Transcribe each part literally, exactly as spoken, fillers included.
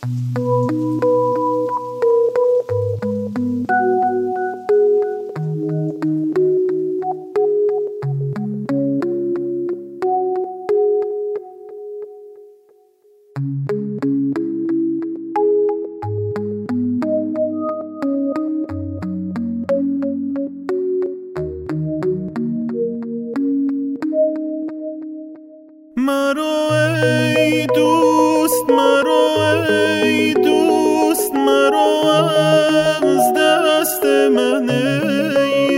مرو ای دوست، مرو ای دوست، مرو از دست من ای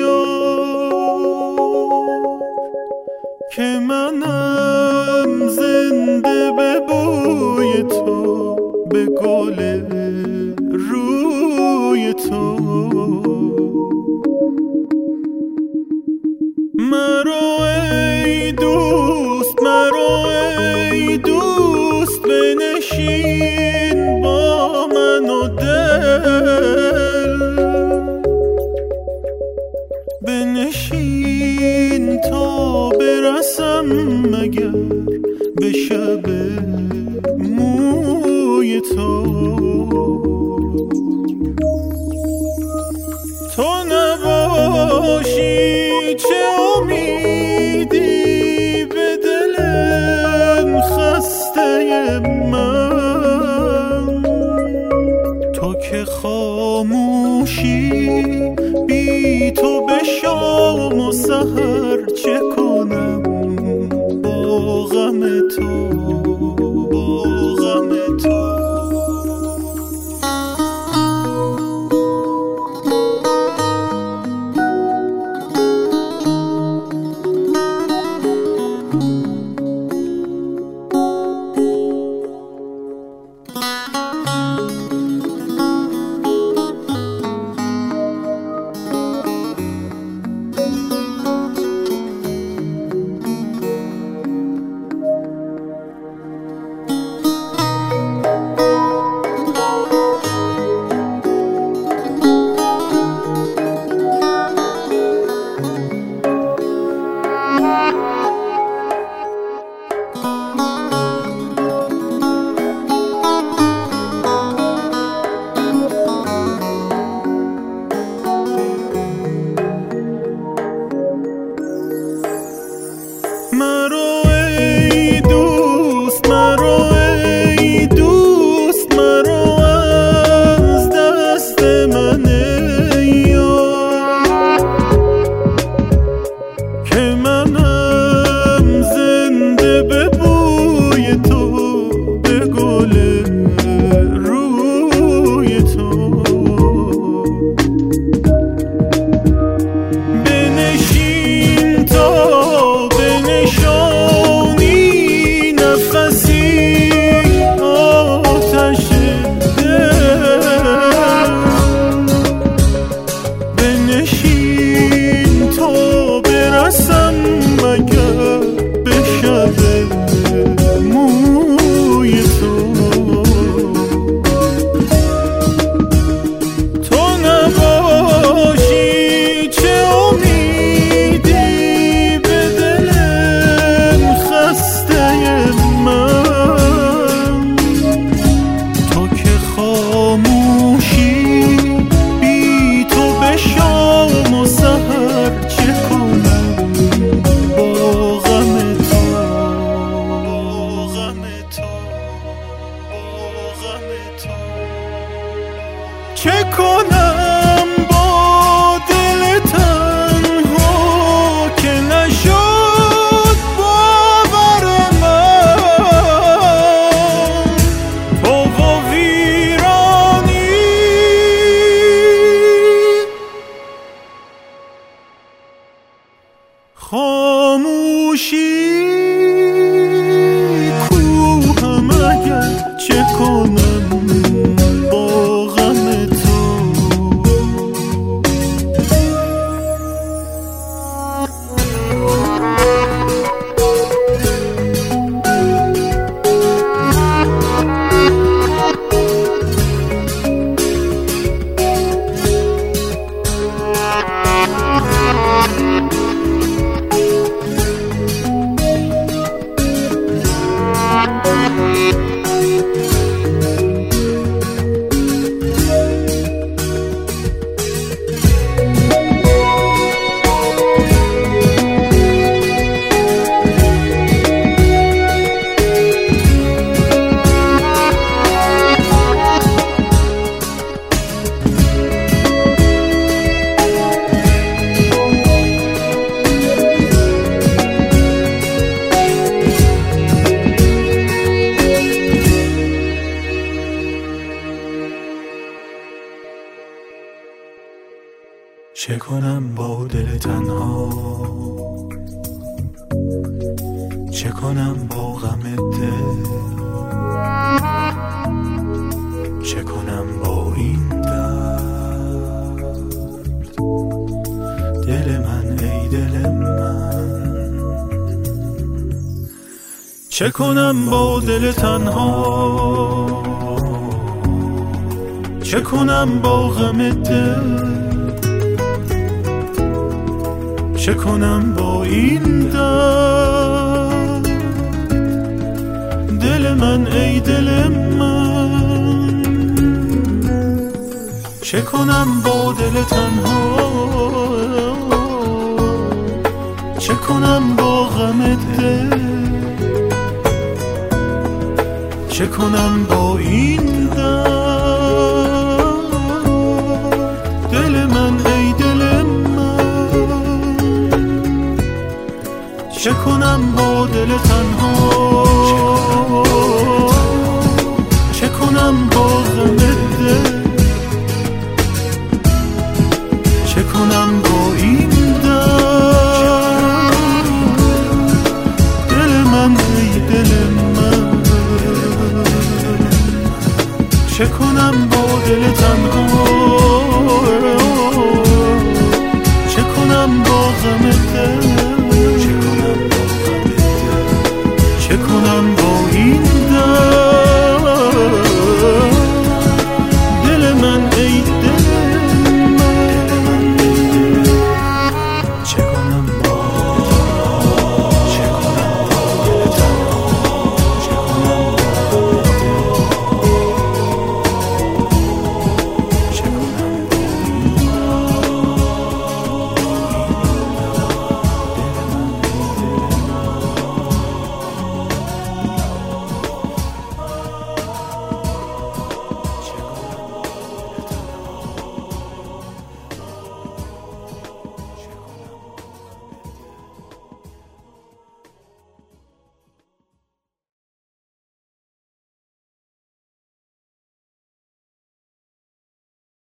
یار، که منم زنده به بوی تو، به گل روی تو. مرو ای دوست، مرو ای دوست، بنشین با من و دل، بنشین تا برسم مگر به شب موی تو. تو نباشی چه امیدی به دلم خسته من، تو که خاموشی بی تو به شام و سحر چه کنم با غم تو، با غم تو. مرو ای دوست، مرو ای دوست، مرو از دست من ای یار، که منم زنده به بوی تو، به گل روی تو. بنشین تا چه کنم با دل تنها که نشد باور من، تو و ویرانی خاموشی کوهم اگر چه کنم با غم تو. چه کنم با دل تنها، چه کنم با غم دل، چه کنم با این درد. دل من ای دل من، چه کنم با دل تنها، چه کنم با غم دل، چه کنم با این درد. دل من ای دل من، چه کنم با دل تنها، چه کنم با غم دل، چه کنم با این درد. دل من ای دل من، چه کنم با دل تنها، چه کنم با غم دل، چه کنم با این درد. دل من ای دل من، چه کنم با دل تنها، چه کنم با غم دل، چه کنم با این